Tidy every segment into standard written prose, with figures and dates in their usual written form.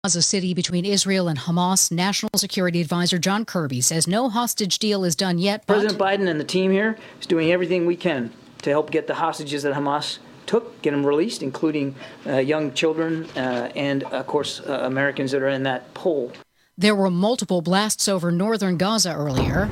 Gaza City between Israel and Hamas. National Security Advisor John Kirby says no hostage deal is done yet. President Biden and the team here is doing everything we can to help get the hostages that Hamas took, get them released, including young children and, of course, Americans that are in that poll. There were multiple blasts over northern Gaza earlier.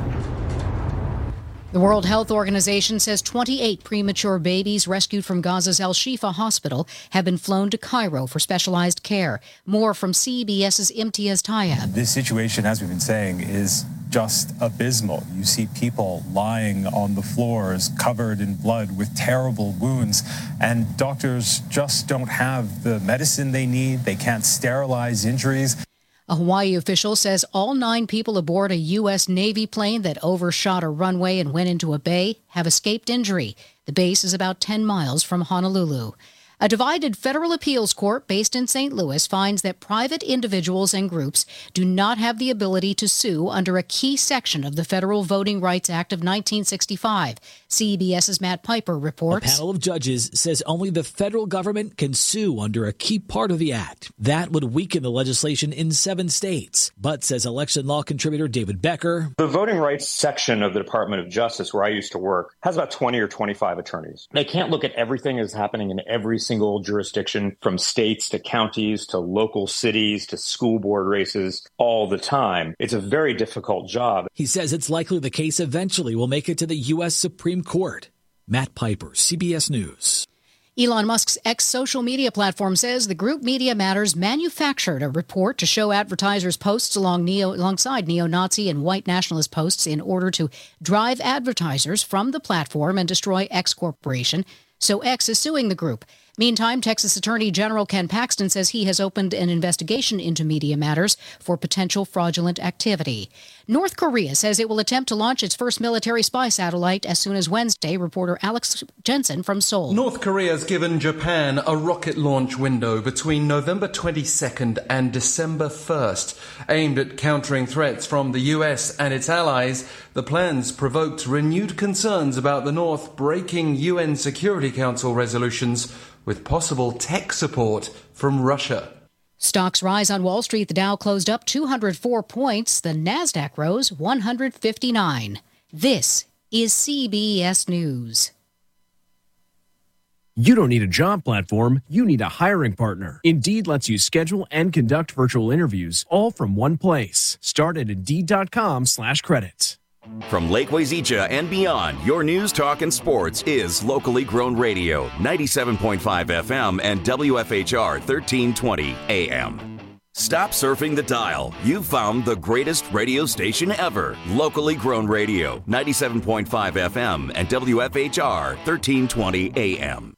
The World Health Organization says 28 premature babies rescued from Gaza's Al-Shifa hospital have been flown to Cairo for specialized care. More from CBS's Imtiaz Tayeb. This situation, as we've been saying, is just abysmal. You see people lying on the floors covered in blood with terrible wounds, and doctors just don't have the medicine they need. They can't sterilize injuries. A Hawaii official says all 9 people aboard a U.S. Navy plane that overshot a runway and went into a bay have escaped injury. The base is about 10 miles from Honolulu. A divided federal appeals court based in St. Louis finds that private individuals and groups do not have the ability to sue under a key section of the Federal Voting Rights Act of 1965. CBS's Matt Piper reports. A panel of judges says only the federal government can sue under a key part of the act. That would weaken the legislation in 7 states. But, says election law contributor David Becker, the voting rights section of the Department of Justice, where I used to work, has about 20 or 25 attorneys. They can't look at everything that's happening in every single jurisdiction, from states to counties to local cities to school board races, all the time. It's a very difficult job. He says it's likely the case eventually will make it to the U.S. Supreme Court. Matt Piper, CBS News. Elon Musk's ex-social media platform says the group Media Matters manufactured a report to show advertisers posts alongside neo-Nazi and white nationalist posts in order to drive advertisers from the platform and destroy X Corporation. So X is suing the group. Meantime, Texas Attorney General Ken Paxton says he has opened an investigation into Media Matters for potential fraudulent activity. North Korea says it will attempt to launch its first military spy satellite as soon as Wednesday. Reporter Alex Jensen from Seoul. North Korea has given Japan a rocket launch window between November 22nd and December 1st, aimed at countering threats from the US and its allies. The plans provoked renewed concerns about the North breaking UN Security Council resolutions with possible tech support from Russia. Stocks rise on Wall Street. The Dow closed up 204 points. The Nasdaq rose 159. This is CBS News. You don't need a job platform, you need a hiring partner. Indeed lets you schedule and conduct virtual interviews all from one place. Start at Indeed.com/credits. From Lake Wazeecha and beyond, your news, talk, and sports is locally grown radio, 97.5 FM and WFHR 1320 AM. Stop surfing the dial. You've found the greatest radio station ever. Locally grown radio, 97.5 FM and WFHR 1320 AM.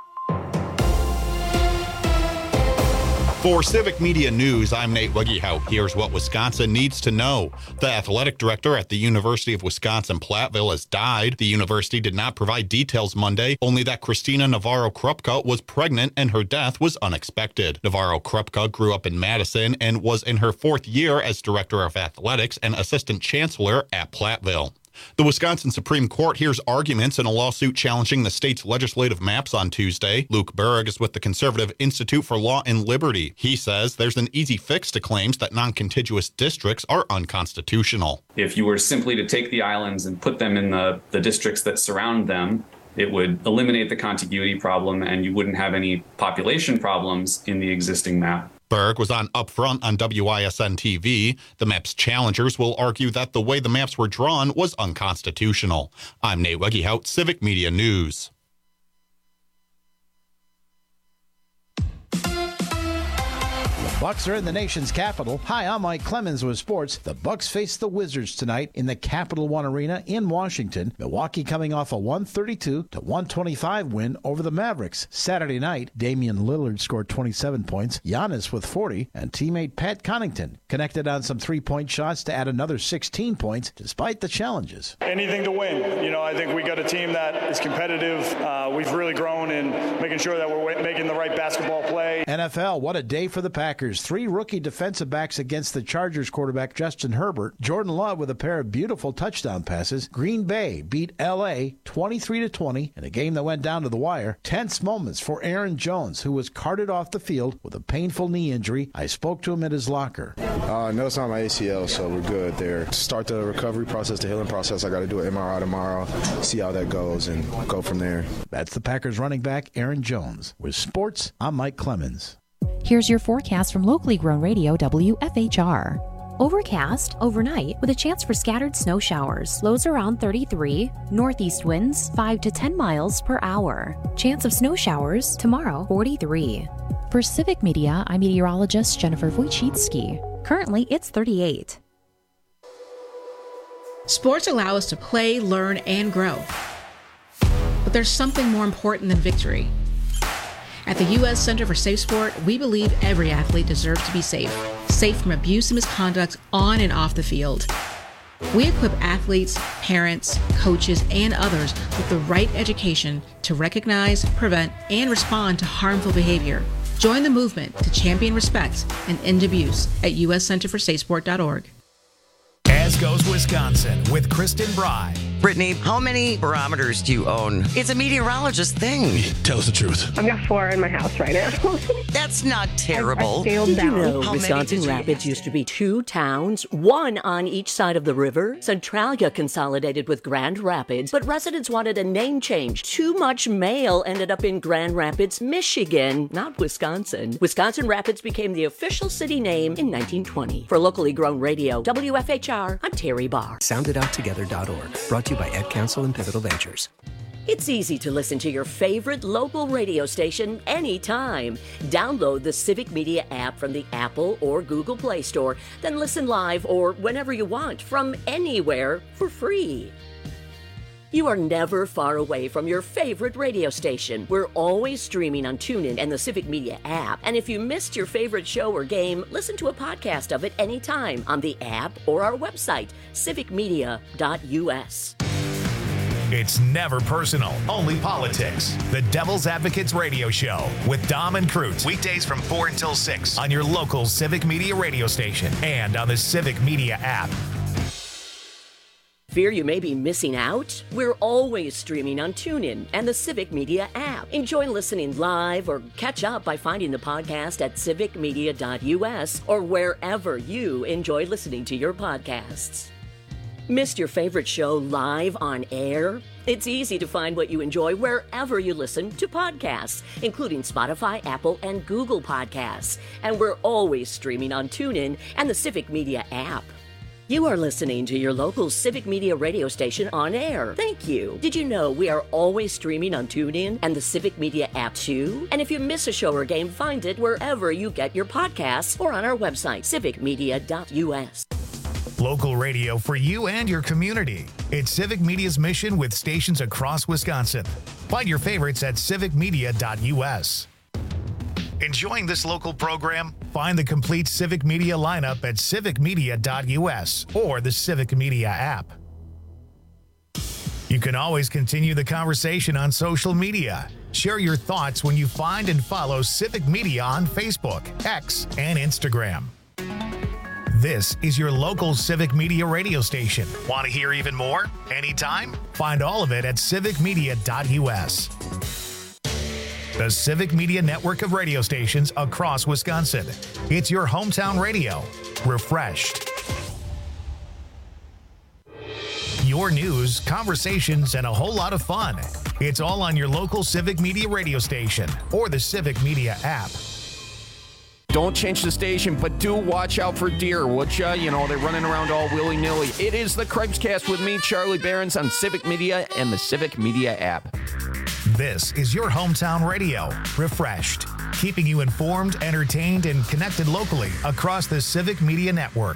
For Civic Media News, I'm Nate Weggehout. Here's what Wisconsin needs to know. The athletic director at the University of Wisconsin-Platteville has died. The university did not provide details Monday, only that Christina Navarro-Krupka was pregnant and her death was unexpected. Navarro-Krupka grew up in Madison and was in her 4th year as director of athletics and assistant chancellor at Platteville. The Wisconsin Supreme Court hears arguments in a lawsuit challenging the state's legislative maps on Tuesday. Luke Berg is with the Conservative Institute for Law and Liberty. He says there's an easy fix to claims that non-contiguous districts are unconstitutional. If you were simply to take the islands and put them in the districts that surround them, it would eliminate the contiguity problem and you wouldn't have any population problems in the existing map. Berg was on Upfront on WISN TV. The map's challengers will argue that the way the maps were drawn was unconstitutional. I'm Nate Weggehout, Civic Media News. Bucks are in the nation's capital. Hi, I'm Mike Clemens with sports. The Bucks face the Wizards tonight in the Capital One Arena in Washington. Milwaukee coming off a 132-125 win over the Mavericks. Saturday night, Damian Lillard scored 27 points, Giannis with 40, and teammate Pat Connaughton connected on some three-point shots to add another 16 points despite the challenges. Anything to win. You know, I think we got a team that is competitive. We've really grown in making sure that we're making the right basketball play. NFL, what a day for the Packers. Packers 3 rookie defensive backs against the Chargers quarterback Justin Herbert. Jordan Love with a pair of beautiful touchdown passes. Green Bay beat L.A. 23-20 in a game that went down to the wire. Tense moments for Aaron Jones, who was carted off the field with a painful knee injury. I spoke to him at his locker. No, it's not my ACL, so we're good there. To start the recovery process, the healing process, I got to do an MRI tomorrow, see how that goes, and go from there. That's the Packers running back, Aaron Jones. With sports, I'm Mike Clemens. Here's your forecast from locally grown radio WFHR. Overcast overnight with a chance for scattered snow showers. Lows around 33. Northeast winds 5 to 10 miles per hour. Chance of snow showers tomorrow 43. For Civic Media, I'm meteorologist Jennifer Wojcicki. Currently, it's 38. Sports allow us to play, learn, and grow. But there's something more important than victory. At the U.S. Center for Safe Sport, we believe every athlete deserves to be safe. Safe from abuse and misconduct on and off the field. We equip athletes, parents, coaches, and others with the right education to recognize, prevent, and respond to harmful behavior. Join the movement to champion respect and end abuse at uscenterforsafesport.org. As Goes Wisconsin with Kristen Bry. Brittany, how many barometers do you own? It's a meteorologist thing. Tell us the truth. I've got 4 in my house right now. That's not terrible. Did you know Wisconsin Rapids used to be 2 towns, 1 on each side of the river? Centralia consolidated with Grand Rapids, but residents wanted a name change. Too much mail ended up in Grand Rapids, Michigan, not Wisconsin. Wisconsin Rapids became the official city name in 1920. For locally grown radio, WFHR, I'm Terry Barr. SoundItOutTogether.org. Brought to you by Ed Council and Pivotal Ventures. It's easy to listen to your favorite local radio station anytime. Download the Civic Media app from the Apple or Google Play Store, then listen live or whenever you want from anywhere for free. You are never far away from your favorite radio station. We're always streaming on TuneIn and the Civic Media app. And if you missed your favorite show or game, listen to a podcast of it anytime on the app or our website, civicmedia.us. It's never personal, only politics. The Devil's Advocates Radio Show with Dom and Cruz. Weekdays from 4 until 6 on your local Civic Media radio station and on the Civic Media app. Fear you may be missing out? We're always streaming on TuneIn and the Civic Media app. Enjoy listening live or catch up by finding the podcast at civicmedia.us or wherever you enjoy listening to your podcasts. Missed your favorite show live on air? It's easy to find what you enjoy wherever you listen to podcasts, including Spotify, Apple, and Google Podcasts. And we're always streaming on TuneIn and the Civic Media app. You are listening to your local Civic Media radio station on air. Thank you. Did you know we are always streaming on TuneIn and the Civic Media app too? And if you miss a show or game, find it wherever you get your podcasts or on our website, civicmedia.us. Local radio for you and your community. It's Civic Media's mission with stations across Wisconsin. Find your favorites at civicmedia.us. Enjoying this local program? Find the complete Civic Media lineup at civicmedia.us or the Civic Media app. You can always continue the conversation on social media. Share your thoughts when you find and follow Civic Media on Facebook, X, and Instagram. This is your local Civic Media radio station. Want to hear even more? Anytime? Find all of it at civicmedia.us. The Civic Media network of radio stations across Wisconsin. It's your hometown radio, refreshed. Your news, conversations, and a whole lot of fun. It's all on your local Civic Media radio station or the Civic Media app. Don't change the station, but do watch out for deer, would ya? You know, they're running around all willy-nilly. It is the Craig's with me, Charlie Behrens, on Civic Media and the Civic Media app. This is your hometown radio, refreshed, keeping you informed, entertained, and connected locally across the Civic Media network.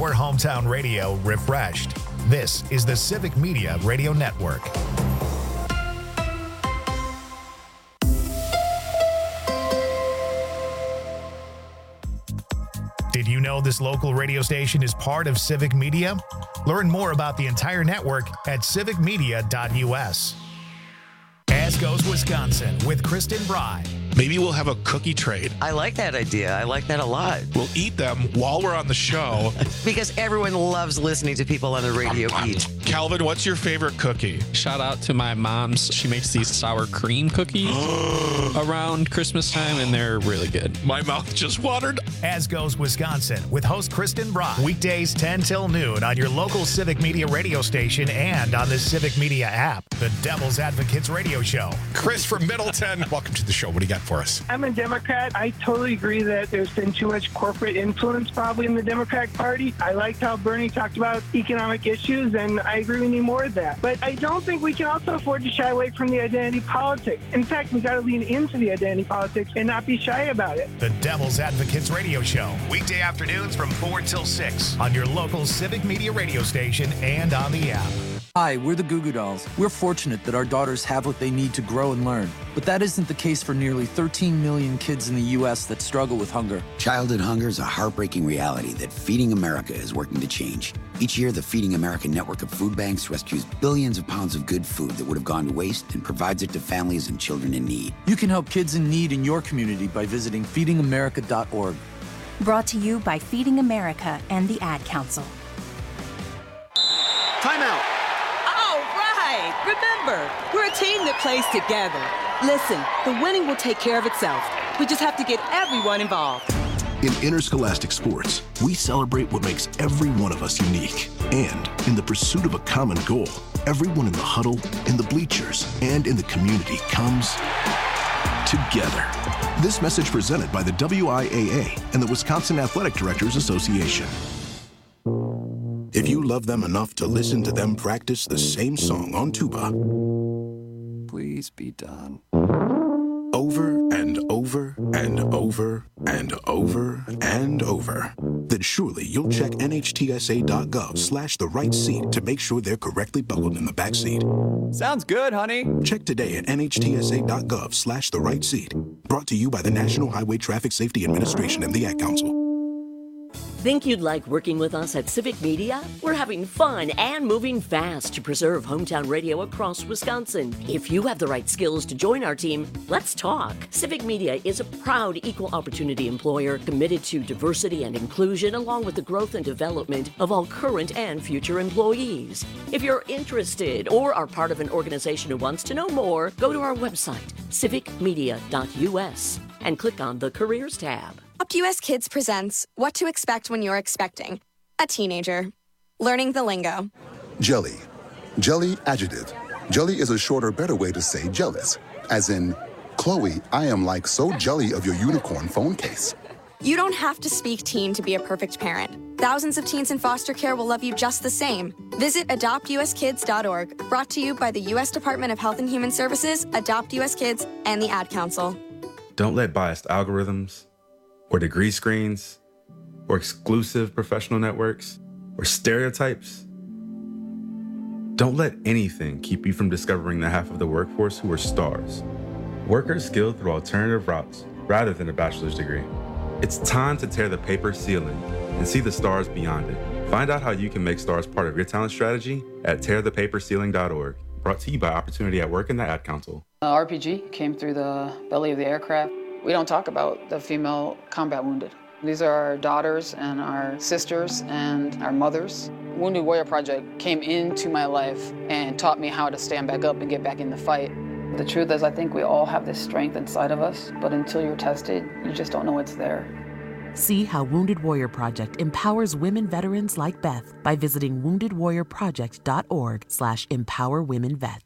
your hometown radio refreshed. This is the Civic Media Radio Network. Did you know this local radio station is part of Civic Media? Learn more about the entire network at civicmedia.us. As Goes Wisconsin with Kristen Bry. Maybe we'll have a cookie trade. I like that idea. I like that a lot. We'll eat them while we're on the show. Because everyone loves listening to people on the radio eat. Calvin, what's your favorite cookie? Shout out to my mom's. She makes these sour cream cookies around Christmas time, and they're really good. My mouth just watered. As Goes Wisconsin with host Kristen Bry. Weekdays 10 till noon on your local Civic Media radio station and on the Civic Media app. The Devil's Advocates Radio Show. Chris from Middleton, welcome to the show. What do you got for us? I'm a Democrat. I totally agree that there's been too much corporate influence probably in the Democratic Party. I liked how Bernie talked about economic issues, and I agree we need more of that. But I don't think we can also afford to shy away from the identity politics. In fact, we got to lean into the identity politics and not be shy about it. The Devil's Advocates Radio Show. Weekday afternoons from 4 till 6 on your local Civic Media radio station and on the app. Hi, we're the Goo Goo Dolls. We're fortunate that our daughters have what they need to grow and learn. But that isn't the case for nearly 13 million kids in the U.S. that struggle with hunger. Childhood hunger is a heartbreaking reality that Feeding America is working to change. Each year, the Feeding America network of food banks rescues billions of pounds of good food that would have gone to waste and provides it to families and children in need. You can help kids in need in your community by visiting feedingamerica.org. Brought to you by Feeding America and the Ad Council. Timeout. Remember, we're a team that plays together. Listen, the winning will take care of itself. We just have to get everyone involved. In interscholastic sports, we celebrate what makes every one of us unique. And in the pursuit of a common goal, everyone in the huddle, in the bleachers, and in the community comes together. This message presented by the WIAA and the Wisconsin Athletic Directors Association. If you love them enough to listen to them practice the same song on tuba, please be done. Over and over and over and over and over, then surely you'll check nhtsa.gov/the right seat to make sure they're correctly buckled in the back seat. Sounds good, honey. Check today at nhtsa.gov/the right seat. Brought to you by the National Highway Traffic Safety Administration and the Ad Council. Think you'd like working with us at Civic Media? We're having fun and moving fast to preserve hometown radio across Wisconsin. If you have the right skills to join our team, let's talk. Civic Media is a proud equal opportunity employer committed to diversity and inclusion along with the growth and development of all current and future employees. If you're interested or are part of an organization who wants to know more, go to our website, civicmedia.us, and click on the Careers tab. US Kids presents What to Expect When You're Expecting a Teenager. Learning the lingo. Jelly. Jelly adjective. Jelly is a shorter, better way to say jealous. As in, Chloe, I am like so jelly of your unicorn phone case. You don't have to speak teen to be a perfect parent. Thousands of teens in foster care will love you just the same. Visit adoptuskids.org. Brought to you by the U.S. Department of Health and Human Services, Adopt U.S. Kids, and the Ad Council. Don't let biased algorithms or degree screens, or exclusive professional networks, or stereotypes. Don't let anything keep you from discovering the half of the workforce who are stars. Workers skilled through alternative routes rather than a bachelor's degree. It's time to tear the paper ceiling and see the stars beyond it. Find out how you can make stars part of your talent strategy at tearthepaperceiling.org. Brought to you by Opportunity at Work and the Ad Council. RPG came through the belly of the aircraft. We don't talk about the female combat wounded. These are our daughters and our sisters and our mothers. Wounded Warrior Project came into my life and taught me how to stand back up and get back in the fight. The truth is, I think we all have this strength inside of us, but until you're tested, you just don't know it's there. See how Wounded Warrior Project empowers women veterans like Beth by visiting woundedwarriorproject.org/empowerwomenvets.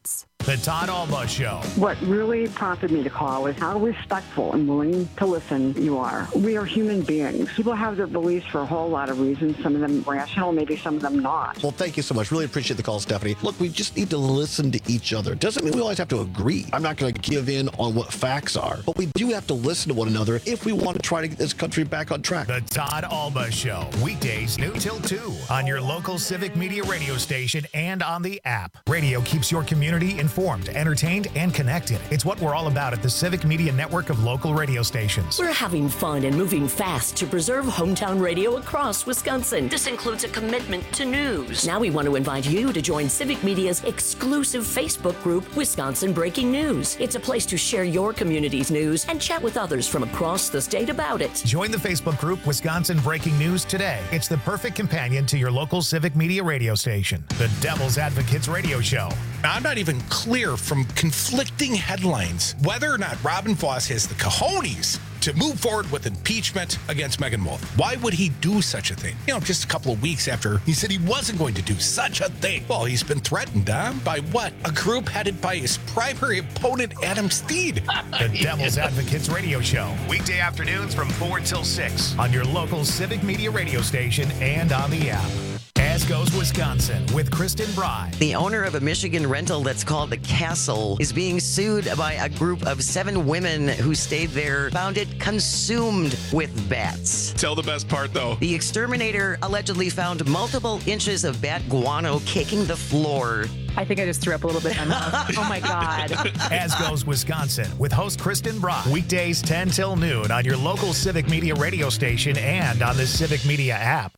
The Todd Alba Show. What really prompted me to call is how respectful and willing to listen you are. We are human beings. People have their beliefs for a whole lot of reasons, some of them rational, maybe some of them not. Well, thank you so much. Really appreciate the call, Stephanie. Look, we just need to listen to each other. Doesn't mean we always have to agree. I'm not going to give in on what facts are, but we do have to listen to one another if we want to try to get this country back on track. The Todd Alba Show. Weekdays noon till 2 on your local Civic Media radio station and on the app. Radio keeps your community informed, entertained, and connected. It's what we're all about at the Civic Media network of local radio stations. We're having fun and moving fast to preserve hometown radio across Wisconsin. This includes a commitment to news. Now we want to invite you to join Civic Media's exclusive Facebook group, Wisconsin Breaking News. It's a place to share your community's news and chat with others from across the state about it. Join the Facebook group Wisconsin Breaking News today. It's the perfect companion to your local Civic Media radio station. The Devil's Advocates Radio Show. I'm not even clear from conflicting headlines whether or not Robin Voss has the cojones to move forward with impeachment against Megan Wolf. Why would he do such a thing? Just a couple of weeks after he said he wasn't going to do such a thing. Well, he's been threatened, by what? A group headed by his primary opponent, Adam Steed. The Devil's Advocates Radio Show. Weekday afternoons from 4 till 6 on your local Civic Media radio station and on the app. As Goes Wisconsin with Kristen Bry. The owner of a Michigan rental that's called The Castle is being sued by a group of 7 women who stayed there, found it consumed with bats. Tell the best part, though. The exterminator allegedly found multiple inches of bat guano caking the floor. I think I just threw up a little bit in my mouth. Oh, my God. As Goes Wisconsin with host Kristen Bry. Weekdays 10 till noon on your local Civic Media radio station and on the Civic Media app.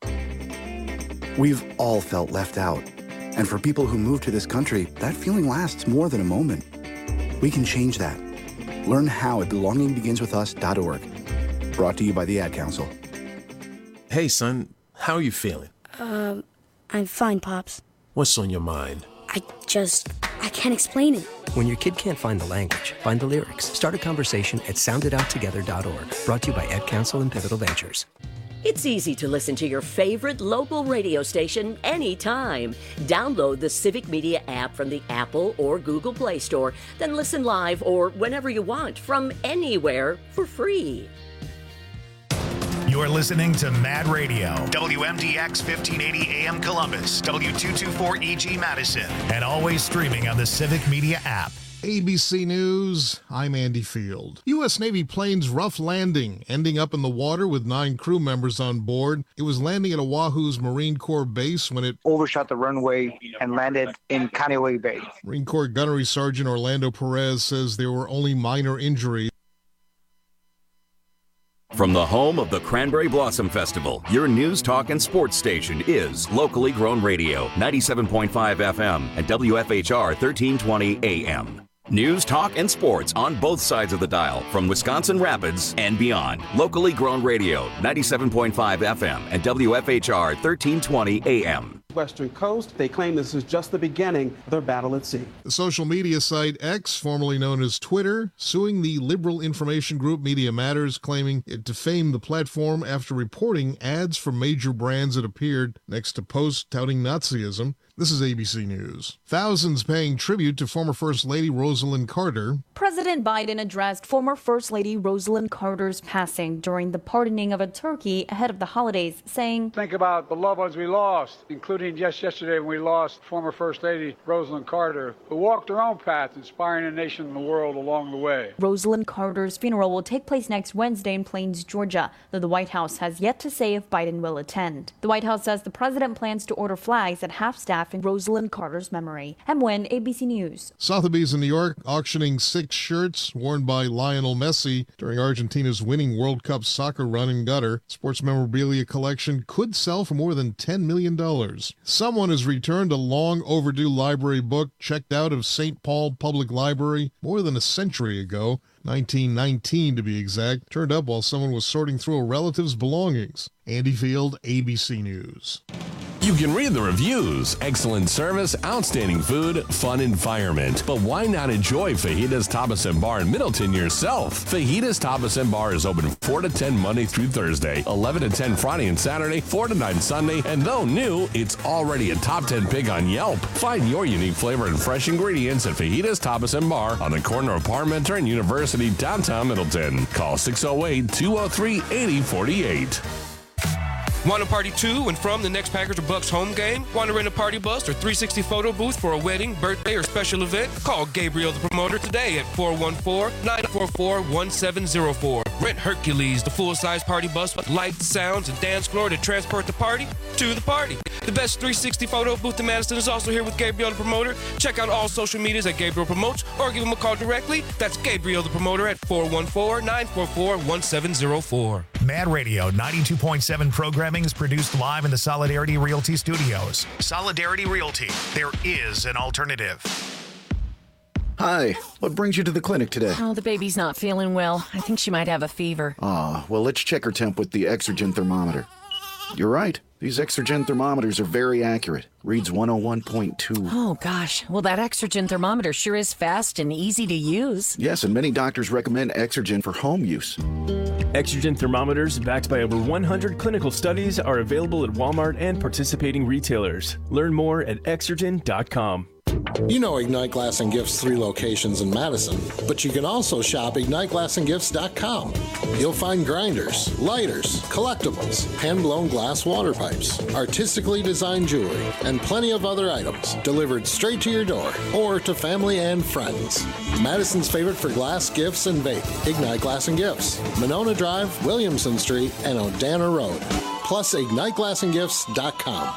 We've all felt left out. And for people who move to this country, that feeling lasts more than a moment. We can change that. Learn how at belongingbeginswithus.org. Brought to you by the Ad Council. Hey, son. How are you feeling? I'm fine, Pops. What's on your mind? I can't explain it. When your kid can't find the language, find the lyrics. Start a conversation at sounditouttogether.org. Brought to you by Ad Council and Pivotal Ventures. It's easy to listen to your favorite local radio station anytime. Download the Civic Media app from the Apple or Google Play Store, then listen live or whenever you want from anywhere for free. You're listening to Mad Radio, WMDX 1580 AM Columbus, W224EG Madison, and always streaming on the Civic Media app. ABC News, I'm Andy Field. U.S. Navy plane's rough landing, ending up in the water with 9 crew members on board. It was landing at Oahu's Marine Corps base when it overshot the runway and landed in Kaneohe Bay. Marine Corps Gunnery Sergeant Orlando Perez says there were only minor injuries. From the home of the Cranberry Blossom Festival, your news, talk, and sports station is Locally Grown Radio, 97.5 FM and WFHR 1320 AM. News, talk, and sports on both sides of the dial from Wisconsin Rapids and beyond. Locally Grown Radio, 97.5 FM and WFHR 1320 AM. Western coast, they claim this is just the beginning of their battle at sea. The social media site X, formerly known as Twitter, suing the liberal information group Media Matters, claiming it defamed the platform after reporting ads from major brands that appeared next to posts touting Nazism. This is ABC News. Thousands paying tribute to former First Lady Rosalynn Carter. President Biden addressed former First Lady Rosalynn Carter's passing during the pardoning of a turkey ahead of the holidays, saying, "Think about the loved ones we lost, including just yesterday when we lost former First Lady Rosalynn Carter, who walked her own path, inspiring a nation and the world along the way." Rosalynn Carter's funeral will take place next Wednesday in Plains, Georgia, though the White House has yet to say if Biden will attend. The White House says the president plans to order flags at half-staff in Rosalynn Carter's memory. M. Wynn, ABC News. Sotheby's in New York auctioning 6 shirts worn by Lionel Messi during Argentina's winning World Cup soccer run in Qatar. Sports memorabilia collection could sell for more than $10 million. Someone has returned a long overdue library book checked out of St. Paul Public Library more than a century ago. 1919 to be exact, turned up while someone was sorting through a relative's belongings. Andy Field, ABC News. You can read the reviews. Excellent service, outstanding food, fun environment. But why not enjoy Fajitas Tapas and Bar in Middleton yourself? Fajitas Tapas and Bar is open 4 to 10 Monday through Thursday, 11 to 10 Friday and Saturday, 4 to 9 Sunday, and though new, it's already a top 10 pick on Yelp. Find your unique flavor and fresh ingredients at Fajitas Tapas and Bar on the corner of Parmenter and University, downtown Middleton. Call 608-203-8048. Want to party to and from the next Packers or Bucks home game? Want to rent a party bus or 360 photo booth for a wedding, birthday, or special event? Call Gabriel the Promoter today at 414-944-1704. Rent Hercules, the full-size party bus with lights, sounds, and dance floor to transport the party to the party. The best 360 photo booth in Madison is also here with Gabriel the Promoter. Check out all social medias at Gabriel Promotes or give him a call directly. That's Gabriel the Promoter at 414-944-1704. Mad Radio 92.7 programming is produced live in the Solidarity Realty Studios. Solidarity Realty, there is an alternative. Hi, what brings you to the clinic today? Oh, the baby's not feeling well. I think she might have a fever. Well, let's check her temp with the Exergen thermometer. You're right. These Exergen thermometers are very accurate. Reads 101.2. Oh, gosh. Well, that Exergen thermometer sure is fast and easy to use. Yes, and many doctors recommend Exergen for home use. Exergen thermometers, backed by over 100 clinical studies, are available at Walmart and participating retailers. Learn more at Exergen.com. You know Ignite Glass and Gifts' 3 locations in Madison, but you can also shop IgniteGlassandGifts.com. You'll find grinders, lighters, collectibles, hand-blown glass water pipes, artistically designed jewelry, and plenty of other items delivered straight to your door or to family and friends. Madison's favorite for glass, gifts, and vape, Ignite Glass and Gifts, Monona Drive, Williamson Street, and Odana Road. Plus, IgniteGlassandGifts.com.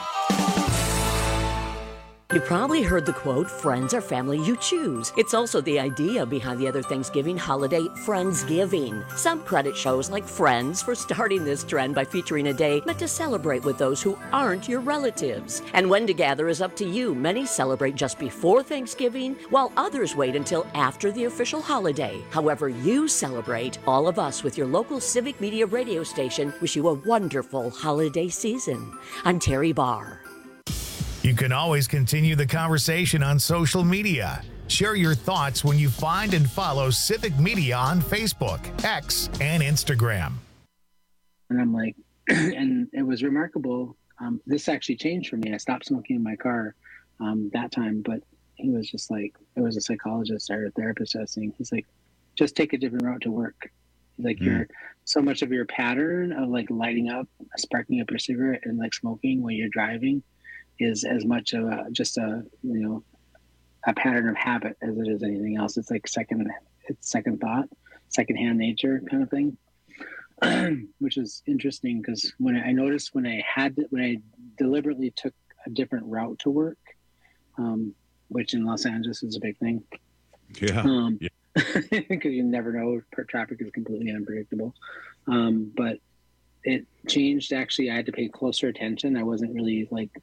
You probably heard the quote, friends are family you choose. It's also the idea behind the other Thanksgiving holiday, Friendsgiving. Some credit shows like Friends for starting this trend by featuring a day meant to celebrate with those who aren't your relatives. And when to gather is up to you. Many celebrate just before Thanksgiving, while others wait until after the official holiday. However you celebrate, all of us with your local Civic Media radio station wish you a wonderful holiday season. I'm Terry Barr. You can always continue the conversation on social media. Share your thoughts when you find and follow Civic Media on Facebook, X, and Instagram. And I'm like, and it was remarkable. This actually changed for me. I stopped smoking in my car that time, but he was just like, it was a psychologist or a therapist I was saying. He's like, just take a different route to work. He's like, you're so much of your pattern of like lighting up, sparking up your cigarette and like smoking when you're driving is as much of just a pattern of habit as it is anything else. It's like second thought, secondhand nature kind of thing, which is interesting because when I noticed when I deliberately took a different route to work, which in Los Angeles is a big thing. Yeah. Because you never know, traffic is completely unpredictable. But it changed. Actually, I had to pay closer attention. I wasn't really like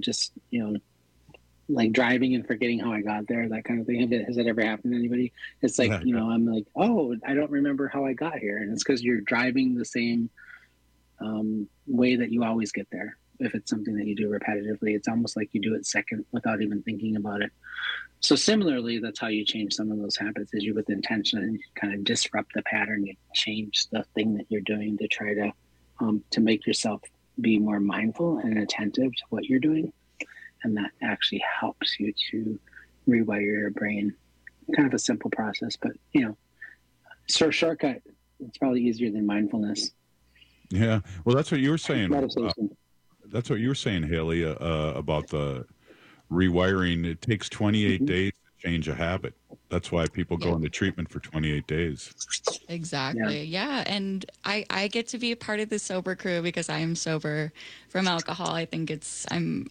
driving and forgetting how I got there, that kind of thing. Has that ever happened to anybody? It's like, I'm like, oh, I don't remember how I got here. And it's because you're driving the same way that you always get there. If it's something that you do repetitively, it's almost like you do it second without even thinking about it. So similarly, that's how you change some of those habits, is you with intention and you kind of disrupt the pattern. You change the thing that you're doing to try to make yourself be more mindful and attentive to what you're doing. And that actually helps you to rewire your brain. Kind of a simple process, but, shortcut, it's probably easier than mindfulness. Yeah. Well, that's what you were saying. Meditation. That's what you were saying, Haley, about the rewiring. It takes 28 days to change a habit. That's why people go into treatment for 28 days. Exactly. Yeah. And I get to be a part of the sober crew because I am sober from alcohol. I think I'm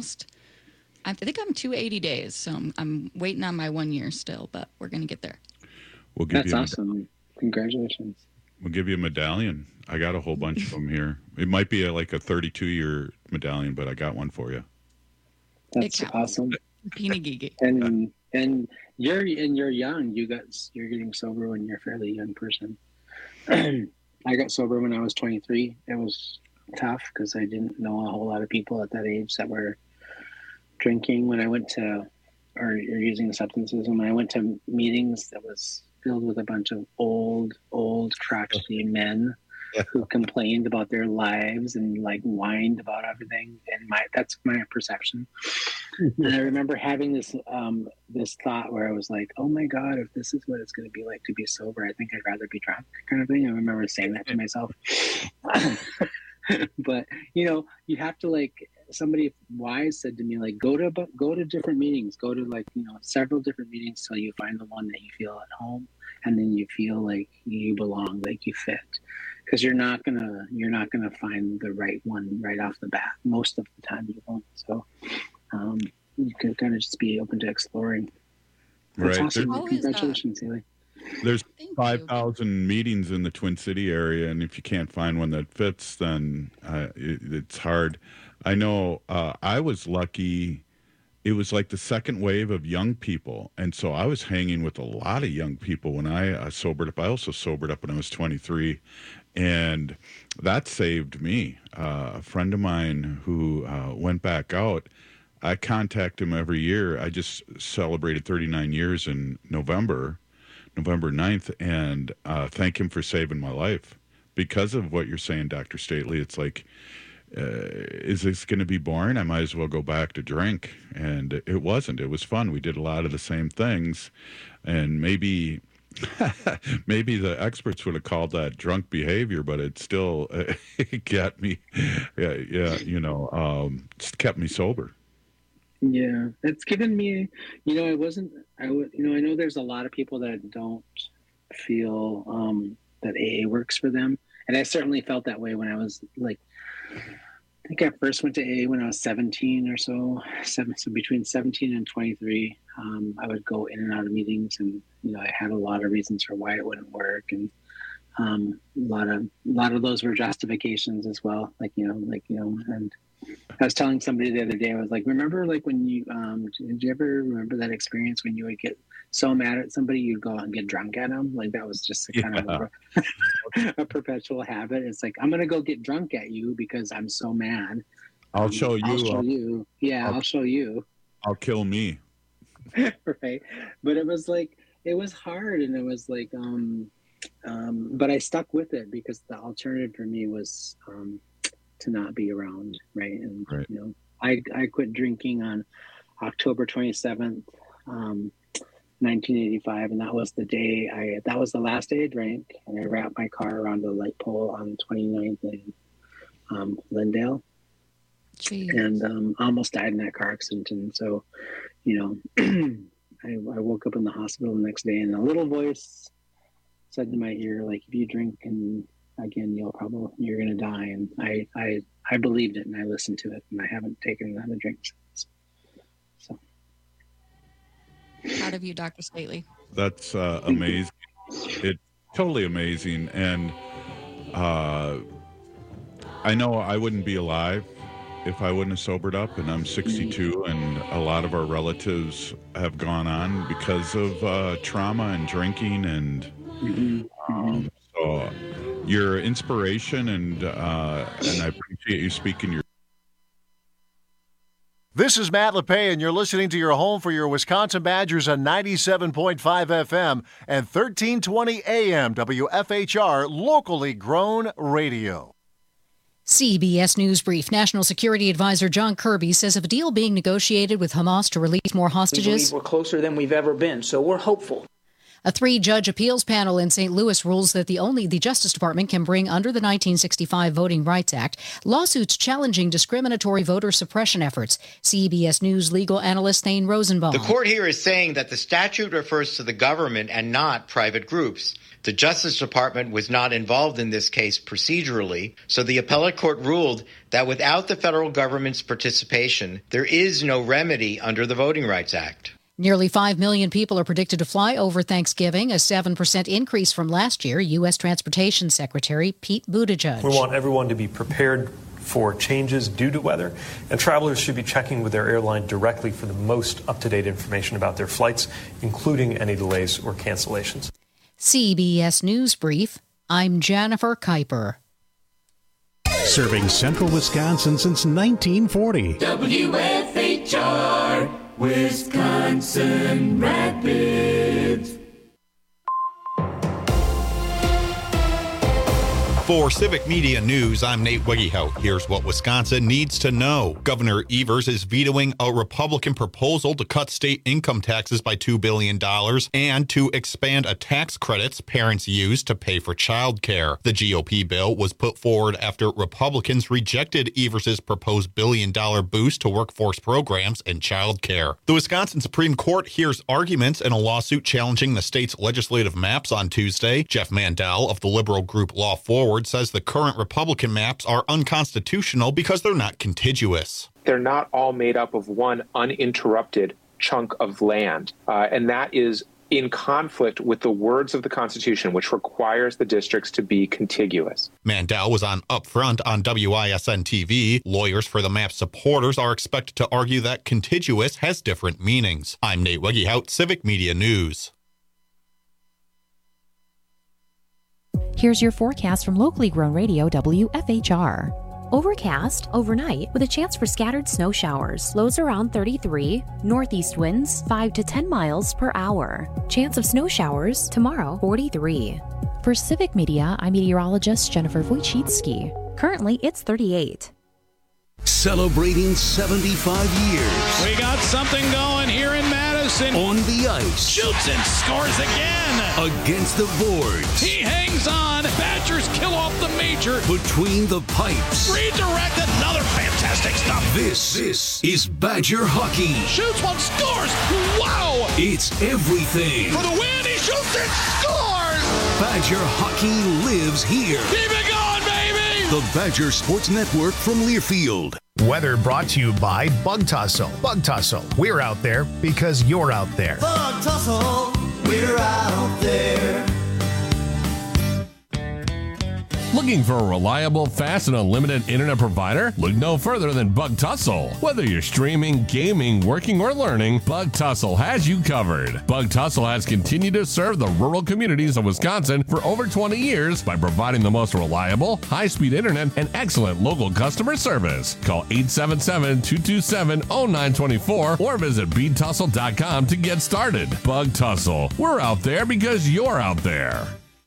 280 days. So I'm waiting on my 1 year still, but we're going to get there. That's awesome. Congratulations. We'll give you a medallion. I got a whole bunch of them here. It might be like a 32-year medallion, but I got one for you. That's awesome. Pinagigi. And you're young. You're getting sober when you're a fairly young person. I got sober when I was 23. It was tough because I didn't know a whole lot of people at that age that were drinking when I went to, or using substances. And when I went to meetings that was filled with a bunch of old crotchety men who complained about their lives and like whined about everything. And that's my perception. And I remember having this thought where I was like, oh my God, if this is what it's going to be like to be sober, I think I'd rather be drunk, kind of thing. I remember saying that to myself. But, you have to, like, somebody wise said to me, like, go to different meetings, go to, like, several different meetings till you find the one that you feel at home, and then you feel like you belong, like you fit. Because you're not gonna find the right one right off the bat. Most of the time you won't. So you can kind of just be open to exploring. That's right. awesome. Congratulations, Haley. There's 5,000 meetings in the Twin City area, and if you can't find one that fits, then it's hard. I know I was lucky. It was like the second wave of young people, and so I was hanging with a lot of young people when I sobered up. I also sobered up when I was 23, and that saved me. A friend of mine who went back out, I contact him every year. I just celebrated 39 years in November 9th, and thank him for saving my life. Because of what you're saying, Dr. Stately, it's like, is this going to be boring? I might as well go back to drink. And it wasn't. It was fun. We did a lot of the same things. And maybe the experts would have called that drunk behavior, but it still got me, kept me sober. Yeah, it's given me, I know there's a lot of people that don't feel that AA works for them. And I certainly felt that way when I was like, I think I first went to AA when I was 17 or so. So between 17 and 23, I would go in and out of meetings, and I had a lot of reasons for why it wouldn't work, and a lot of those were justifications as well. And I was telling somebody the other day, I was like, remember, like when you did you ever remember that experience when you would get so mad at somebody, you'd go out and get drunk at them? Like that was just kind of a perpetual habit. It's like, I'm going to go get drunk at you because I'm so mad. I'll show you. Yeah, I'll show you. I'll kill me. Right. But it was hard, and it was like, but I stuck with it because the alternative for me was to not be around. Right. And, I quit drinking on October 27th, 1985, and that was the day that was the last day I drank, and I wrapped my car around a light pole on 29th in Lindale. Jeez. And almost died in that car accident. And so, I woke up in the hospital the next day, and a little voice said to my ear, like, if you drink and again, you're going to die. And I believed it, and I listened to it, and I haven't taken another drink since. So. Proud of you, Dr. Stately. That's amazing. It's totally amazing. And I know I wouldn't be alive if I wouldn't have sobered up, and I'm 62, and a lot of our relatives have gone on because of trauma and drinking, and so your inspiration, and I appreciate you speaking your. This is Matt LePay, and you're listening to your home for your Wisconsin Badgers on 97.5 FM and 1320 AM WFHR, locally grown radio. CBS News Brief. National Security Advisor John Kirby says of a deal being negotiated with Hamas to release more hostages. We're closer than we've ever been, so we're hopeful. A 3-judge appeals panel in St. Louis rules that the Justice Department can bring under the 1965 Voting Rights Act lawsuits challenging discriminatory voter suppression efforts. CBS News legal analyst Thane Rosenbaum. The court here is saying that the statute refers to the government and not private groups. The Justice Department was not involved in this case procedurally, so the appellate court ruled that without the federal government's participation, there is no remedy under the Voting Rights Act. Nearly 5 million people are predicted to fly over Thanksgiving, a 7% increase from last year, U.S. Transportation Secretary Pete Buttigieg. We want everyone to be prepared for changes due to weather, and travelers should be checking with their airline directly for the most up-to-date information about their flights, including any delays or cancellations. CBS News Brief, I'm Jennifer Kuiper. Serving central Wisconsin since 1940. WFHR, Wisconsin Rapids. For Civic Media News, I'm Nate Wegehout. Here's what Wisconsin needs to know. Governor Evers is vetoing a Republican proposal to cut state income taxes by $2 billion and to expand a tax credits parents use to pay for childcare. The GOP bill was put forward after Republicans rejected Evers' proposed billion-dollar boost to workforce programs and childcare. The Wisconsin Supreme Court hears arguments in a lawsuit challenging the state's legislative maps on Tuesday. Jeff Mandel of the liberal group Law Forward says the current Republican maps are unconstitutional because they're not contiguous. They're not all made up of one uninterrupted chunk of land, and that is in conflict with the words of the Constitution, which requires the districts to be contiguous. Mandel was on Upfront on WISN TV. Lawyers for the map supporters are expected to argue that contiguous has different meanings. I'm Nate Wegehout, Civic Media News. Here's your forecast from locally grown radio WFHR. Overcast overnight with a chance for scattered snow showers. Lows around 33. Northeast winds 5 to 10 miles per hour. Chance of snow showers tomorrow 43. For Civic Media, I'm meteorologist Jennifer Wojcicki. Currently, it's 38. Celebrating 75 years. We got something going here in Madison. On the ice. Shoots and scores again. Against the boards. He hangs on. Badgers kill off the major. Between the pipes. Redirect, another fantastic stop. This is Badger hockey. Shoots one, scores. Wow. It's everything. For the win, he shoots and scores. Badger hockey lives here. Keep it going, baby. The Badger Sports Network from Learfield. Weather brought to you by Bug Tussle. Bug Tussle, we're out there because you're out there. Bug Tussle, we're out there. Looking for a reliable, fast, and unlimited internet provider? Look no further than Bug Tussle. Whether you're streaming, gaming, working, or learning, Bug Tussle has you covered. Bug Tussle has continued to serve the rural communities of Wisconsin for over 20 years by providing the most reliable, high-speed internet and excellent local customer service. Call 877-227-0924 or visit btussle.com to get started. Bug Tussle. We're out there because you're out there.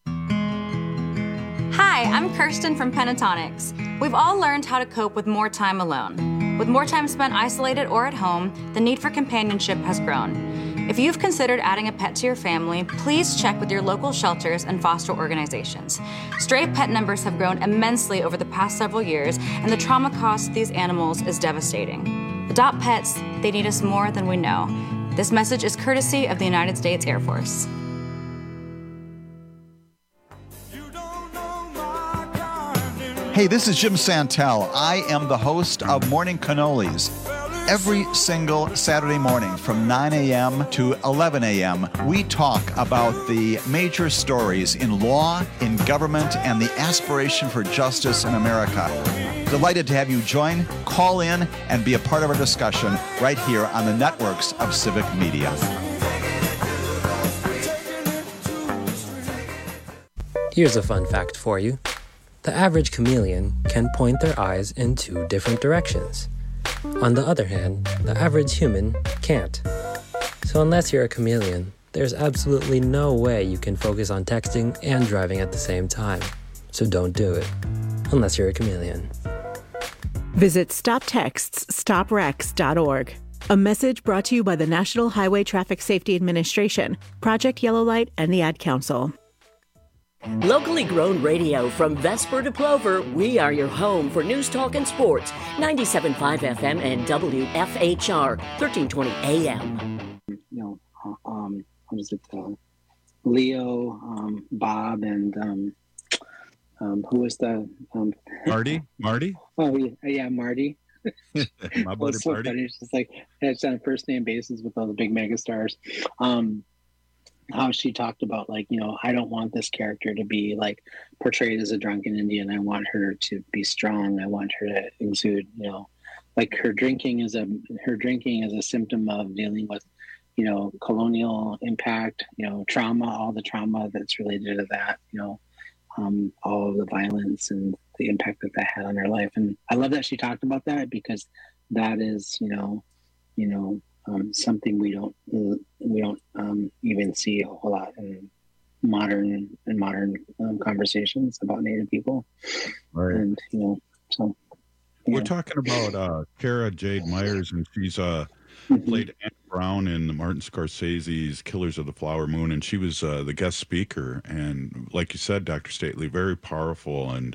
Hi, I'm Kirsten from Pentatonics. We've all learned how to cope with more time alone. With more time spent isolated or at home, the need for companionship has grown. If you've considered adding a pet to your family, please check with your local shelters and foster organizations. Stray pet numbers have grown immensely over the past several years, and the trauma caused to these animals is devastating. Adopt pets, they need us more than we know. This message is courtesy of the United States Air Force. Hey, this is Jim Santel. I am the host of Morning Cannolis. Every single Saturday morning from 9 a.m. to 11 a.m., we talk about the major stories in law, in government, and the aspiration for justice in America. Delighted to have you join, call in, and be a part of our discussion right here on the networks of Civic Media. Here's a fun fact for you. The average chameleon can point their eyes in 2 different directions. On the other hand, the average human can't. So unless you're a chameleon, there's absolutely no way you can focus on texting and driving at the same time. So don't do it, unless you're a chameleon. Visit StopTextsStopWrecks.org. A message brought to you by the National Highway Traffic Safety Administration, Project Yellow Light, and the Ad Council. Locally grown radio from Vesper to Plover, we are your home for news, talk, and sports. 97.5 FM and WFHR, 1320 AM. What is it? Leo, Bob, and who was the Marty? Oh yeah, Marty. My buddy so Marty. Funny. It's just like it's on a first name basis with all the big megastars. How she talked about, like, I don't want this character to be like portrayed as a drunken Indian. I want her to be strong. I want her to exude, like her drinking is a symptom of dealing with, colonial impact, trauma, all the trauma that's related to that, all of the violence and the impact that had on her life. And I love that she talked about that, because that is, something we don't even see a whole lot in modern conversations about Native people. Right. And so we're talking about Kara Jade Myers, and she's played Anne Brown in Martin Scorsese's Killers of the Flower Moon, and she was the guest speaker. And like you said, Dr. Stately, very powerful and